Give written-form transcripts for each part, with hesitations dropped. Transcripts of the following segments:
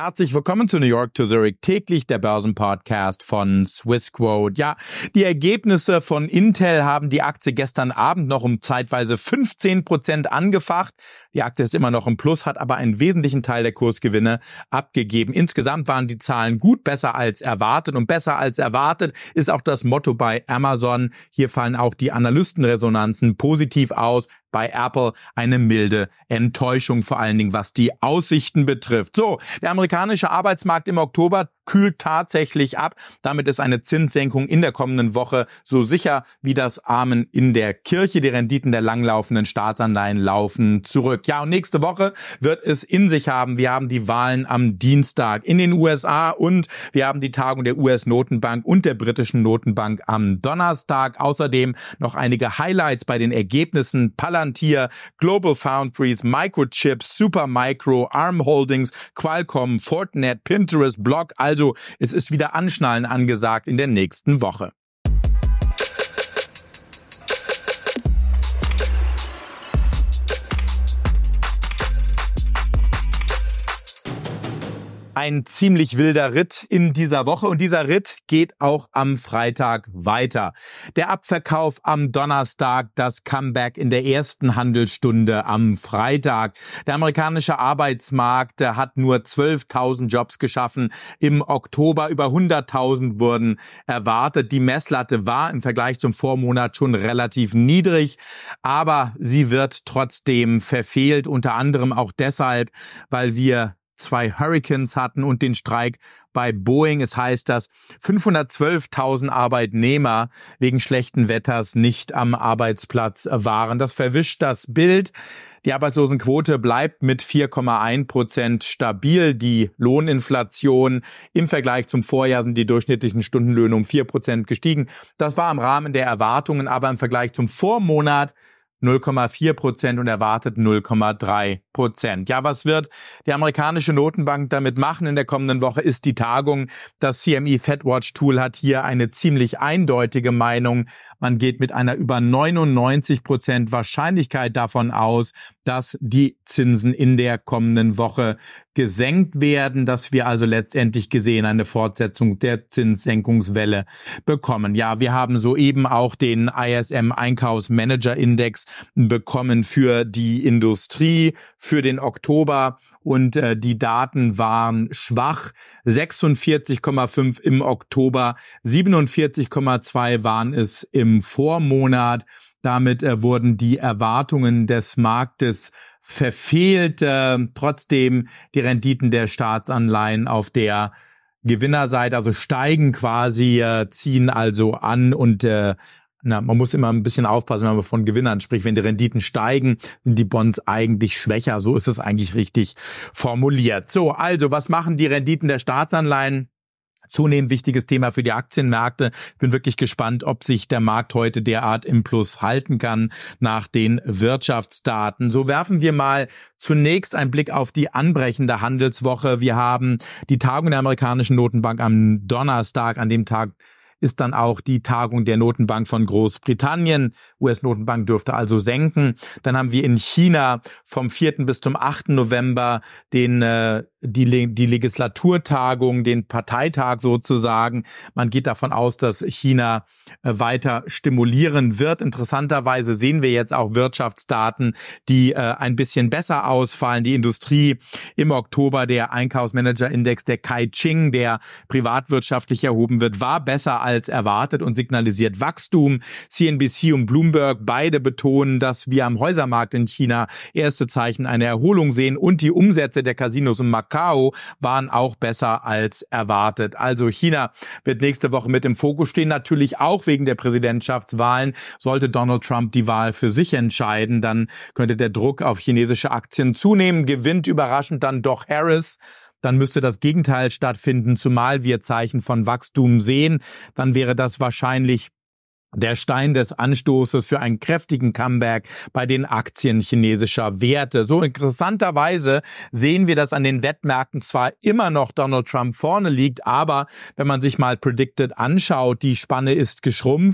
Herzlich willkommen zu New York to Zurich, täglich der Börsenpodcast von Swissquote. Ja, die Ergebnisse von Intel haben die Aktie gestern Abend noch um zeitweise 15% angefacht. Die Aktie ist immer noch im Plus, hat aber einen wesentlichen Teil der Kursgewinne abgegeben. Insgesamt waren die Zahlen gut, besser als erwartet. Und besser als erwartet ist auch das Motto bei Amazon. Hier fallen auch die Analystenresonanzen positiv aus. Bei Apple eine milde Enttäuschung, vor allen Dingen was die Aussichten betrifft. So, der amerikanische Arbeitsmarkt im Oktober kühlt tatsächlich ab. Damit ist eine Zinssenkung in der kommenden Woche so sicher wie das Amen in der Kirche. Die Renditen der langlaufenden Staatsanleihen laufen zurück. Ja, und nächste Woche wird es in sich haben. Wir haben die Wahlen am Dienstag in den USA und wir haben die Tagung der US-Notenbank und der britischen Notenbank am Donnerstag. Außerdem noch einige Highlights bei den Ergebnissen. Palantir, Global Foundries, Microchips, Supermicro, ARM Holdings, Qualcomm, Fortinet, Pinterest, Block. Also es ist wieder Anschnallen angesagt in der nächsten Woche. Ein ziemlich wilder Ritt in dieser Woche und dieser Ritt geht auch am Freitag weiter. Der Abverkauf am Donnerstag, das Comeback in der ersten Handelsstunde am Freitag. Der amerikanische Arbeitsmarkt hat nur 12.000 Jobs geschaffen. Im Oktober über 100.000 wurden erwartet. Die Messlatte war im Vergleich zum Vormonat schon relativ niedrig, aber sie wird trotzdem verfehlt, unter anderem auch deshalb, weil wir 2 Hurricanes hatten und den Streik bei Boeing. Es heißt, dass 512.000 Arbeitnehmer wegen schlechten Wetters nicht am Arbeitsplatz waren. Das verwischt das Bild. Die Arbeitslosenquote bleibt mit 4,1% stabil. Die Lohninflation im Vergleich zum Vorjahr sind die durchschnittlichen Stundenlöhne um 4% gestiegen. Das war im Rahmen der Erwartungen, aber im Vergleich zum Vormonat 0,4% und erwartet 0,3%. Ja, was wird die amerikanische Notenbank damit machen in der kommenden Woche, ist die Tagung. Das CME FedWatch Tool hat hier eine ziemlich eindeutige Meinung. Man geht mit einer über 99% Wahrscheinlichkeit davon aus, dass die Zinsen in der kommenden Woche gesenkt werden, dass wir also letztendlich gesehen eine Fortsetzung der Zinssenkungswelle bekommen. Ja, wir haben soeben auch den ISM Einkaufsmanager-Index bekommen für die Industrie für den Oktober und die Daten waren schwach. 46,5 im Oktober, 47,2 waren es im Vormonat. Damit wurden die Erwartungen des Marktes verfehlt. Trotzdem die Renditen der Staatsanleihen auf der Gewinnerseite, also steigen quasi, ziehen also an und man muss immer ein bisschen aufpassen, wenn man von Gewinnern spricht. Wenn die Renditen steigen, sind die Bonds eigentlich schwächer. So ist es eigentlich richtig formuliert. So, also was machen die Renditen der Staatsanleihen? Zunehmend wichtiges Thema für die Aktienmärkte. Ich bin wirklich gespannt, ob sich der Markt heute derart im Plus halten kann nach den Wirtschaftsdaten. So werfen wir mal zunächst einen Blick auf die anbrechende Handelswoche. Wir haben die Tagung der amerikanischen Notenbank am Donnerstag. An dem Tag ist dann auch die Tagung der Notenbank von Großbritannien. US-Notenbank dürfte also senken. Dann haben wir in China vom 4. bis zum 8. November die Legislaturtagung, den Parteitag sozusagen. Man geht davon aus, dass China weiter stimulieren wird. Interessanterweise sehen wir jetzt auch Wirtschaftsdaten, die ein bisschen besser ausfallen. Die Industrie im Oktober, der Einkaufsmanager-Index, der Caixin, der privatwirtschaftlich erhoben wird, war besser als erwartet und signalisiert Wachstum. CNBC und Bloomberg beide betonen, dass wir am Häusermarkt in China erste Zeichen einer Erholung sehen und die Umsätze der Casinos in Macau waren auch besser als erwartet. Also China wird nächste Woche mit im Fokus stehen, natürlich auch wegen der Präsidentschaftswahlen. Sollte Donald Trump die Wahl für sich entscheiden, dann könnte der Druck auf chinesische Aktien zunehmen. Gewinnt überraschend dann doch Harris. Dann müsste das Gegenteil stattfinden, zumal wir Zeichen von Wachstum sehen. Dann wäre das wahrscheinlich der Stein des Anstoßes für einen kräftigen Comeback bei den Aktien chinesischer Werte. So interessanterweise sehen wir, dass an den Wettmärkten zwar immer noch Donald Trump vorne liegt, aber wenn man sich mal Predicted anschaut, die Spanne ist geschrumpft.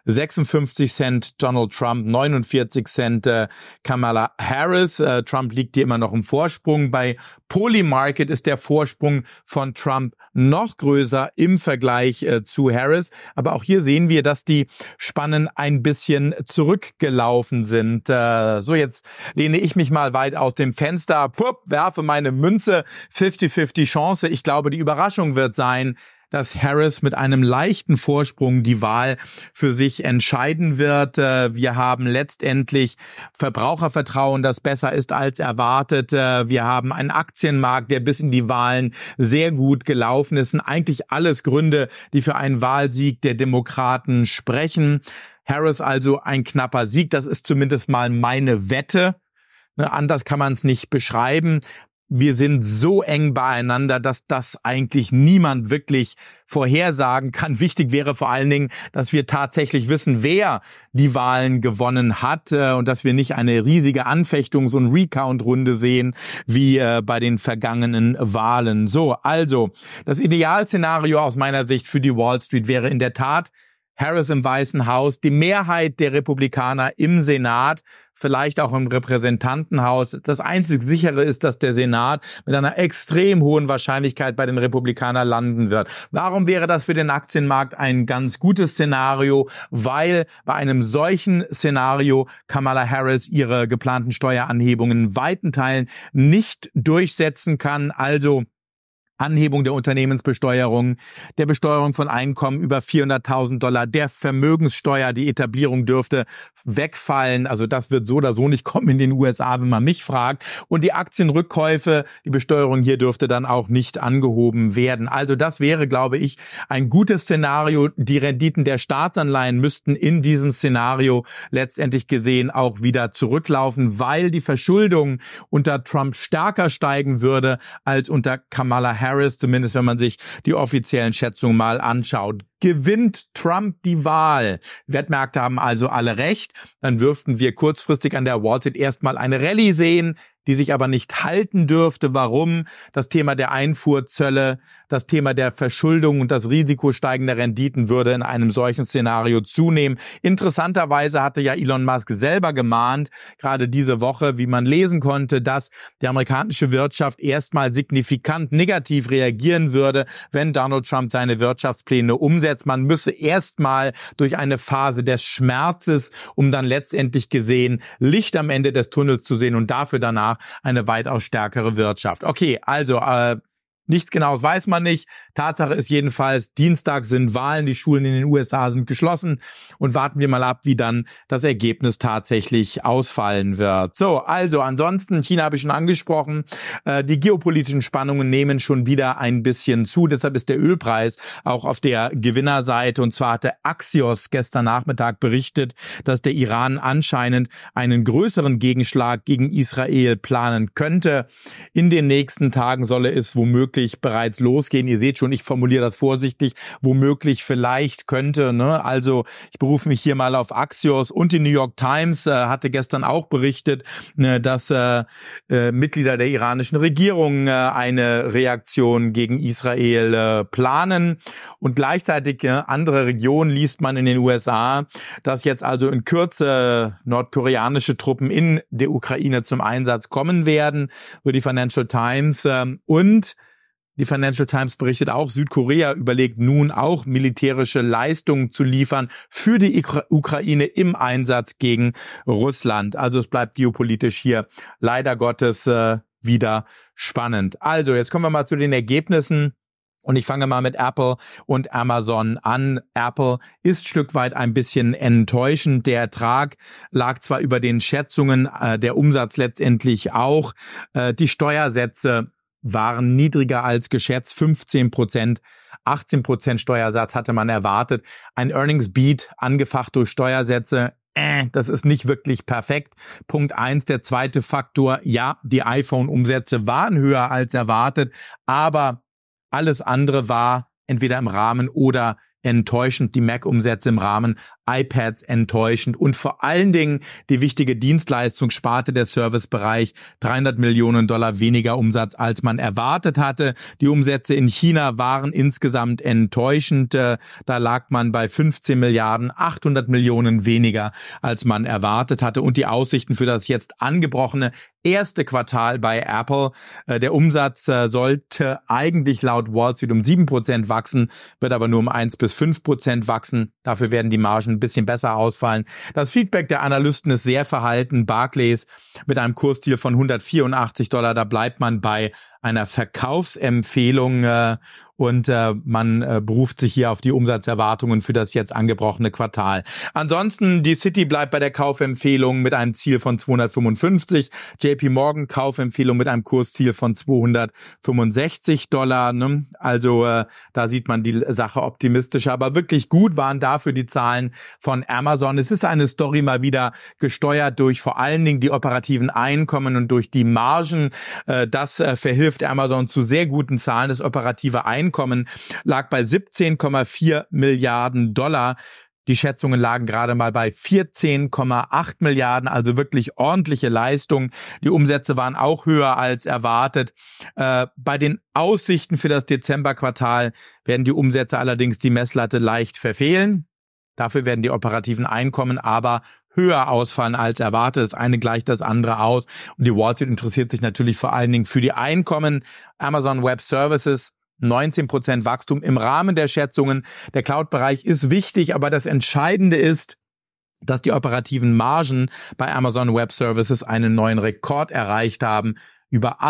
56 Cent Donald Trump, 49 Cent Kamala Harris. Trump liegt hier immer noch im Vorsprung. Bei Polymarket ist der Vorsprung von Trump noch größer im Vergleich zu Harris. Aber auch hier sehen wir, dass die Spannen ein bisschen zurückgelaufen sind. So, jetzt lehne ich mich mal weit aus dem Fenster, werfe meine Münze, 50-50 Chance. Ich glaube, die Überraschung wird sein, dass Harris mit einem leichten Vorsprung die Wahl für sich entscheiden wird. Wir haben letztendlich Verbrauchervertrauen, das besser ist als erwartet. Wir haben einen Aktienmarkt, der bis in die Wahlen sehr gut gelaufen ist. Und eigentlich alles Gründe, die für einen Wahlsieg der Demokraten sprechen. Harris also ein knapper Sieg. Das ist zumindest mal meine Wette. Anders kann man es nicht beschreiben. Wir sind so eng beieinander, dass das eigentlich niemand wirklich vorhersagen kann. Wichtig wäre vor allen Dingen, dass wir tatsächlich wissen, wer die Wahlen gewonnen hat und dass wir nicht eine riesige Anfechtung, so eine Recount-Runde sehen wie bei den vergangenen Wahlen. So, also das Idealszenario aus meiner Sicht für die Wall Street wäre in der Tat Harris im Weißen Haus, die Mehrheit der Republikaner im Senat, vielleicht auch im Repräsentantenhaus. Das einzig Sichere ist, dass der Senat mit einer extrem hohen Wahrscheinlichkeit bei den Republikanern landen wird. Warum wäre das für den Aktienmarkt ein ganz gutes Szenario? Weil bei einem solchen Szenario Kamala Harris ihre geplanten Steueranhebungen in weiten Teilen nicht durchsetzen kann. Also Anhebung der Unternehmensbesteuerung, der Besteuerung von Einkommen über $400.000, der Vermögenssteuer, die Etablierung dürfte wegfallen. Also das wird so oder so nicht kommen in den USA, wenn man mich fragt. Und die Aktienrückkäufe, die Besteuerung hier dürfte dann auch nicht angehoben werden. Also das wäre, glaube ich, ein gutes Szenario. Die Renditen der Staatsanleihen müssten in diesem Szenario letztendlich gesehen auch wieder zurücklaufen, weil die Verschuldung unter Trump stärker steigen würde als unter Kamala Harris, zumindest wenn man sich die offiziellen Schätzungen mal anschaut. Gewinnt Trump die Wahl? Wertmärkte haben also alle recht. Dann dürften wir kurzfristig an der Wall Street erstmal eine Rallye sehen, die sich aber nicht halten dürfte. Warum? Das Thema der Einfuhrzölle, das Thema der Verschuldung und das Risiko steigender Renditen würde in einem solchen Szenario zunehmen. Interessanterweise hatte ja Elon Musk selber gemahnt, gerade diese Woche, wie man lesen konnte, dass die amerikanische Wirtschaft erstmal signifikant negativ reagieren würde, wenn Donald Trump seine Wirtschaftspläne umsetzt. Man müsse erstmal durch eine Phase des Schmerzes, um dann letztendlich gesehen Licht am Ende des Tunnels zu sehen und dafür danach eine weitaus stärkere Wirtschaft. Okay, also nichts Genaues weiß man nicht. Tatsache ist jedenfalls, Dienstag sind Wahlen, die Schulen in den USA sind geschlossen und warten wir mal ab, wie dann das Ergebnis tatsächlich ausfallen wird. So, also ansonsten, China habe ich schon angesprochen, die geopolitischen Spannungen nehmen schon wieder ein bisschen zu, deshalb ist der Ölpreis auch auf der Gewinnerseite und zwar hatte Axios gestern Nachmittag berichtet, dass der Iran anscheinend einen größeren Gegenschlag gegen Israel planen könnte. In den nächsten Tagen solle es womöglich bereits losgehen. Ihr seht schon, ich formuliere das vorsichtig, womöglich, vielleicht, könnte. Ne? Also ich berufe mich hier mal auf Axios und die New York Times hatte gestern auch berichtet, dass Mitglieder der iranischen Regierung eine Reaktion gegen Israel planen. Und gleichzeitig andere Regionen liest man in den USA, dass jetzt also in Kürze nordkoreanische Truppen in der Ukraine zum Einsatz kommen werden, so die Financial Times. Und die Financial Times berichtet auch, Südkorea überlegt nun auch militärische Leistungen zu liefern für die Ukraine im Einsatz gegen Russland. Also es bleibt geopolitisch hier leider Gottes wieder spannend. Also jetzt kommen wir mal zu den Ergebnissen. Und ich fange mal mit Apple und Amazon an. Apple ist Stück weit ein bisschen enttäuschend. Der Ertrag lag zwar über den Schätzungen, der Umsatz letztendlich auch. Die Steuersätze waren niedriger als geschätzt, 15%, 18% Steuersatz hatte man erwartet. Ein Earnings Beat angefacht durch Steuersätze, das ist nicht wirklich perfekt. Punkt 1, der zweite Faktor, ja, die iPhone-Umsätze waren höher als erwartet, aber alles andere war entweder im Rahmen oder enttäuschend. Die Mac-Umsätze im Rahmen, iPads enttäuschend und vor allen Dingen die wichtige Dienstleistungssparte, der Servicebereich, $300 Millionen weniger Umsatz, als man erwartet hatte. Die Umsätze in China waren insgesamt enttäuschend. Da lag man bei 15 Milliarden, 800 Millionen weniger, als man erwartet hatte. Und die Aussichten für das jetzt angebrochene erste Quartal bei Apple. Der Umsatz sollte eigentlich laut Wall Street um 7% wachsen, wird aber nur um 1-5% wachsen. Dafür werden die Margen ein bisschen besser ausfallen. Das Feedback der Analysten ist sehr verhalten. Barclays mit einem Kursziel von $184, da bleibt man bei einer Verkaufsempfehlung und man beruft sich hier auf die Umsatzerwartungen für das jetzt angebrochene Quartal. Ansonsten, die Citi bleibt bei der Kaufempfehlung mit einem Ziel von 255, JP Morgan Kaufempfehlung mit einem Kursziel von $265. Ne? Also da sieht man die Sache optimistischer, aber wirklich gut waren dafür die Zahlen von Amazon. Es ist eine Story mal wieder gesteuert durch vor allen Dingen die operativen Einkommen und durch die Margen. Das verhilft Amazon zu sehr guten Zahlen. Das operative Einkommen lag bei $17,4 Milliarden. Die Schätzungen lagen gerade mal bei 14,8 Milliarden, also wirklich ordentliche Leistung. Die Umsätze waren auch höher als erwartet. Bei den Aussichten für das Dezemberquartal werden die Umsätze allerdings die Messlatte leicht verfehlen. Dafür werden die operativen Einkommen aber höher ausfallen als erwartet. Das eine gleicht das andere aus. Und die Wall Street interessiert sich natürlich vor allen Dingen für die Einkommen. Amazon Web Services, 19% Wachstum im Rahmen der Schätzungen. Der Cloud-Bereich ist wichtig, aber das Entscheidende ist, dass die operativen Margen bei Amazon Web Services einen neuen Rekord erreicht haben. Über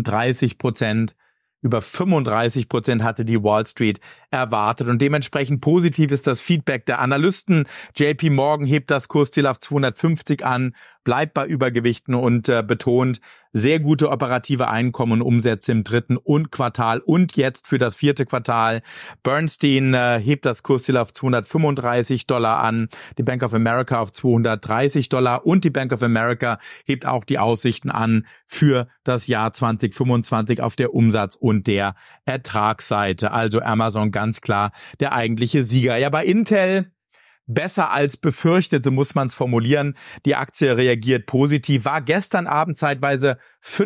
38%. Über 35% hatte die Wall Street erwartet und dementsprechend positiv ist das Feedback der Analysten. JP Morgan hebt das Kursziel auf 250 an, bleibt bei Übergewichten und betont sehr gute operative Einkommen und Umsätze im dritten Quartal und jetzt für das vierte Quartal. Bernstein hebt das Kursziel auf $235 an, die Bank of America auf $230 und die Bank of America hebt auch die Aussichten an für das Jahr 2025 auf der Umsatz- und der Ertragsseite. Also Amazon ganz klar der eigentliche Sieger. Ja, bei Intel besser als befürchtete, muss man es formulieren. Die Aktie reagiert positiv, war gestern Abend zeitweise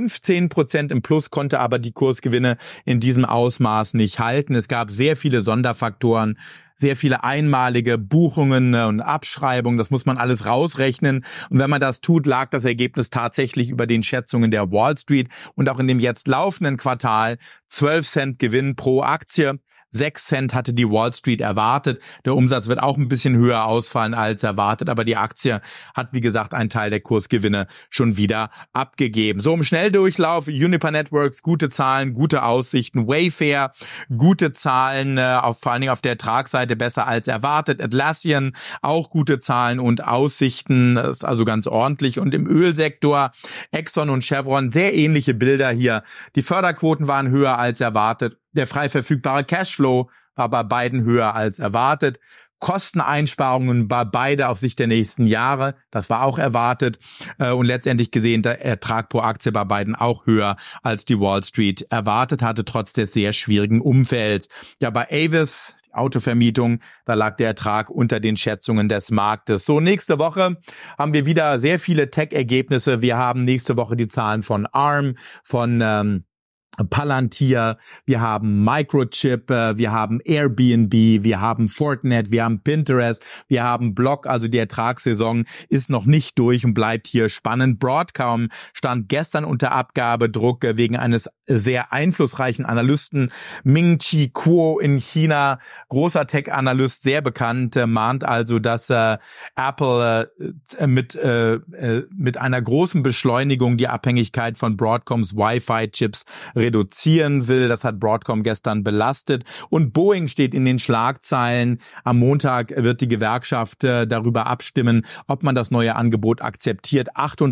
15% im Plus, konnte aber die Kursgewinne in diesem Ausmaß nicht halten. Es gab sehr viele Sonderfaktoren, sehr viele einmalige Buchungen und Abschreibungen. Das muss man alles rausrechnen. Und wenn man das tut, lag das Ergebnis tatsächlich über den Schätzungen der Wall Street und auch in dem jetzt laufenden Quartal 12 Cent Gewinn pro Aktie. 6 Cent hatte die Wall Street erwartet. Der Umsatz wird auch ein bisschen höher ausfallen als erwartet, aber die Aktie hat, wie gesagt, einen Teil der Kursgewinne schon wieder abgegeben. So im Schnelldurchlauf, Uniper Networks, gute Zahlen, gute Aussichten, Wayfair, gute Zahlen, vor allen Dingen auf der Ertragsseite besser als erwartet, Atlassian, auch gute Zahlen und Aussichten, das ist also ganz ordentlich. Und im Ölsektor, Exxon und Chevron, sehr ähnliche Bilder hier. Die Förderquoten waren höher als erwartet. Der frei verfügbare Cashflow war bei beiden höher als erwartet. Kosteneinsparungen bei beide auf Sicht der nächsten Jahre, das war auch erwartet. Und letztendlich gesehen der Ertrag pro Aktie bei beiden auch höher, als die Wall Street erwartet hatte, trotz des sehr schwierigen Umfelds. Ja, bei Avis, die Autovermietung, da lag der Ertrag unter den Schätzungen des Marktes. So, nächste Woche haben wir wieder sehr viele Tech-Ergebnisse. Wir haben nächste Woche die Zahlen von ARM, von Palantir, wir haben Microchip, wir haben Airbnb, wir haben Fortinet, wir haben Pinterest, wir haben Block, also die Ertragssaison ist noch nicht durch und bleibt hier spannend. Broadcom stand gestern unter Abgabedruck wegen eines sehr einflussreichen Analysten. Ming-Chi Kuo in China, großer Tech-Analyst, sehr bekannt, mahnt also, dass Apple mit einer großen Beschleunigung die Abhängigkeit von Broadcoms Wi-Fi-Chips reduzieren will. Das hat Broadcom gestern belastet. Und Boeing steht in den Schlagzeilen. Am Montag wird die Gewerkschaft darüber abstimmen, ob man das neue Angebot akzeptiert.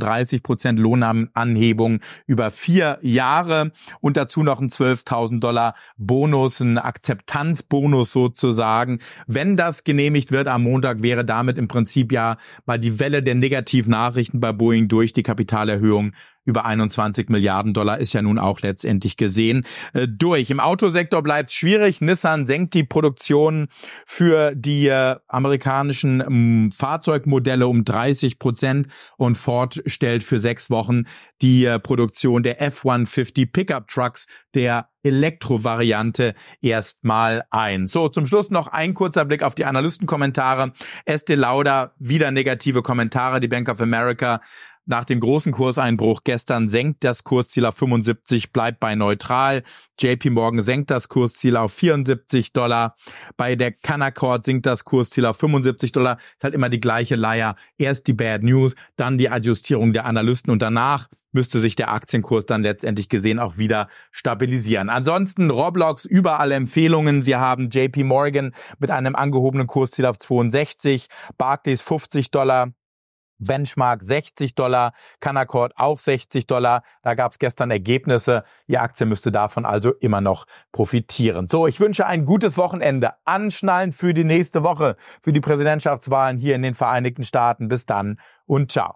38% Lohnanhebung über 4 Jahre und dazu noch ein $12.000 Bonus, ein Akzeptanzbonus sozusagen. Wenn das genehmigt wird am Montag, wäre damit im Prinzip ja mal die Welle der Negativnachrichten bei Boeing durch die Kapitalerhöhung über 21 Milliarden Dollar ist ja nun auch letztendlich gesehen durch. Im Autosektor bleibt es schwierig. Nissan senkt die Produktion für die amerikanischen Fahrzeugmodelle um 30% und Ford stellt für 6 Wochen die Produktion der F-150 Pickup Trucks, der Elektrovariante, erstmal ein. So, zum Schluss noch ein kurzer Blick auf die Analystenkommentare. Estée Lauder, wieder negative Kommentare. Die Bank of America nach dem großen Kurseinbruch gestern senkt das Kursziel auf 75, bleibt bei neutral. JP Morgan senkt das Kursziel auf $74. Bei der Canaccord sinkt das Kursziel auf $75. Ist halt immer die gleiche Leier. Erst die Bad News, dann die Adjustierung der Analysten und danach müsste sich der Aktienkurs dann letztendlich gesehen auch wieder stabilisieren. Ansonsten Roblox, überall Empfehlungen. Wir haben JP Morgan mit einem angehobenen Kursziel auf 62, Barclays $50, Benchmark $60, Canaccord auch $60. Da gab es gestern Ergebnisse. Die Aktie müsste davon also immer noch profitieren. So, ich wünsche ein gutes Wochenende. Anschnallen für die nächste Woche, für die Präsidentschaftswahlen hier in den Vereinigten Staaten. Bis dann und ciao.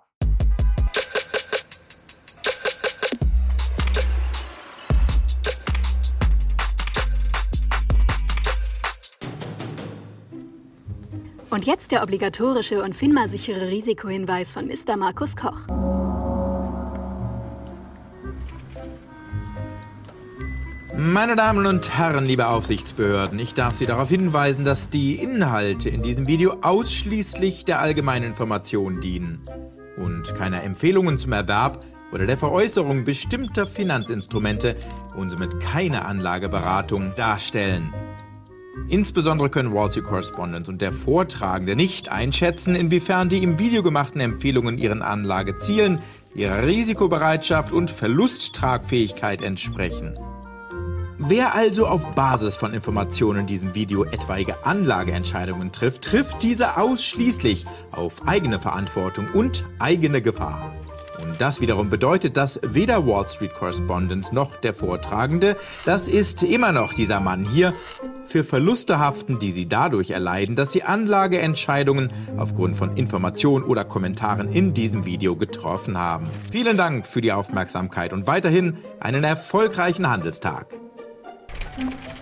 Und jetzt der obligatorische und FINMA-sichere Risikohinweis von Mr. Markus Koch. Meine Damen und Herren, liebe Aufsichtsbehörden, ich darf Sie darauf hinweisen, dass die Inhalte in diesem Video ausschließlich der allgemeinen Information dienen und keine Empfehlungen zum Erwerb oder der Veräußerung bestimmter Finanzinstrumente und somit keine Anlageberatung darstellen. Insbesondere können Wall Street Correspondent und der Vortragende nicht einschätzen, inwiefern die im Video gemachten Empfehlungen ihren Anlagezielen, ihrer Risikobereitschaft und Verlusttragfähigkeit entsprechen. Wer also auf Basis von Informationen in diesem Video etwaige Anlageentscheidungen trifft, trifft diese ausschließlich auf eigene Verantwortung und eigene Gefahr. Und das wiederum bedeutet, dass weder Wall Street Correspondent noch der Vortragende, das ist immer noch dieser Mann hier, für Verluste haften, die sie dadurch erleiden, dass sie Anlageentscheidungen aufgrund von Informationen oder Kommentaren in diesem Video getroffen haben. Vielen Dank für die Aufmerksamkeit und weiterhin einen erfolgreichen Handelstag.